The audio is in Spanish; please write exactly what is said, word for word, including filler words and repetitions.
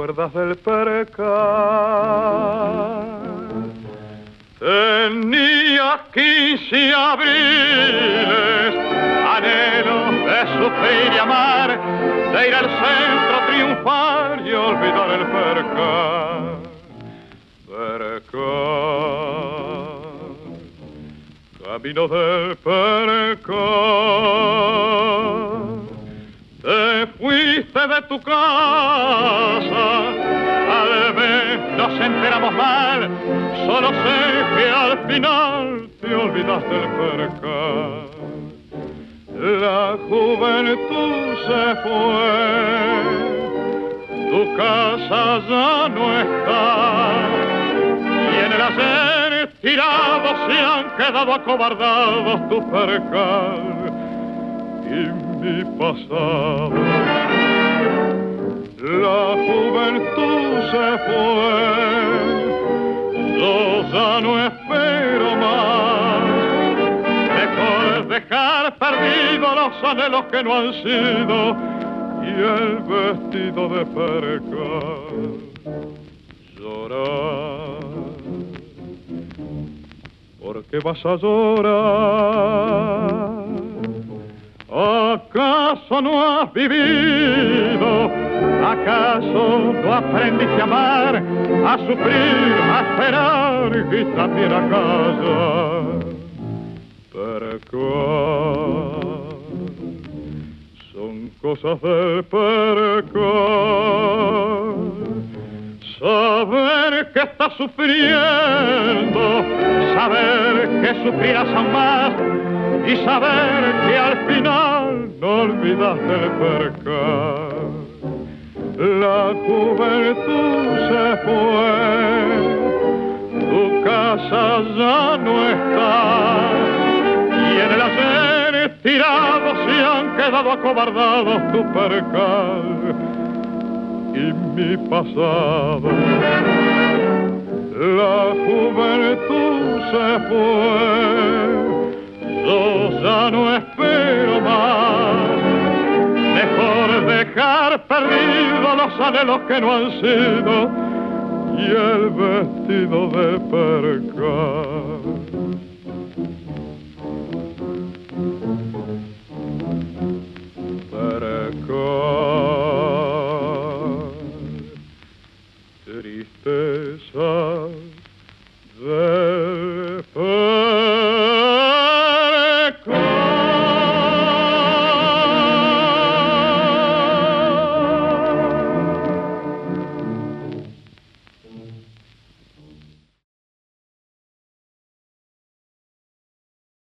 acuerdas del percal? Tenía quince abriles, anhelos de sufrir y amar, de ir al centro triunfar y olvidar el percal. Percal, camino del percal. Te fuiste de tu casa, tal vez nos enteramos mal, solo sé que al final te olvidaste el percal. La juventud se fue, tu casa ya no está, y en el ayer tirados se han quedado acobardados tu percal y mi pasado. La juventud se fue, yo ya no espero más. Mejor dejar perdidos los anhelos que no han sido y el vestido de percal. Llorar, ¿por qué vas a llorar? ¿Acaso no has vivido? ¿Acaso no aprendiste a amar, a sufrir, a esperar y también a callar? Percal, son cosas del percal. Saber que estás sufriendo, saber que sufrirás aún más y saber que al final no olvidaste el percal. La juventud se fue, tu casa ya no está, y en el ayer tirados se han quedado acobardados tu percal y mi pasado. La juventud se fue, yo ya no espero más. Mejor dejar perdidos los anhelos que no han sido y el vestido de percal.